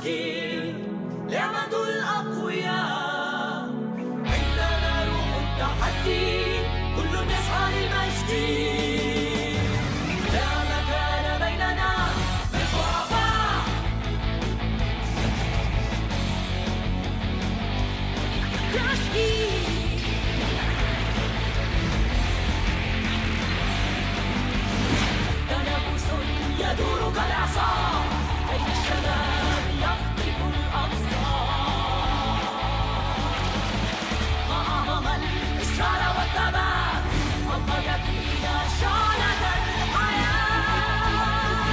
رشدي لعبة الأقوياء، عندنا روح التحدي كل يسعى للمجد. لا مكان بيننا للضعفاء، رشدي تنافس يدور كالإعصار بين الشباب يخطف الأبصار. ما أعظم الإصرار والثبات، أضفت فينا شعلة الحياة.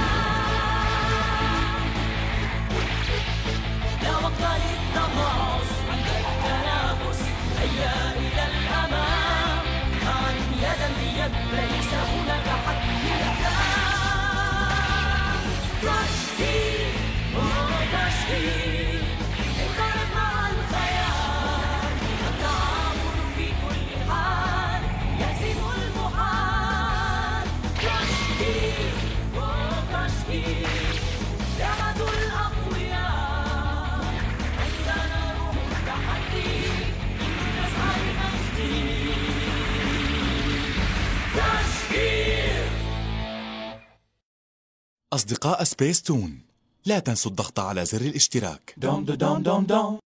لا وقت للتماص عند التنافس، هيا إلى الأمام معا يدا بيد، ليس هناك حد للأحلام. رشدي انطلق مع الخيال، التعامل في كل حال يهزم المحال. رشدي لعبة الأقوياء، عندنا روح التحدي نسعى للمجد. رشدي. أصدقاء سبيس تون، لا تنسوا الضغط على زر الاشتراك.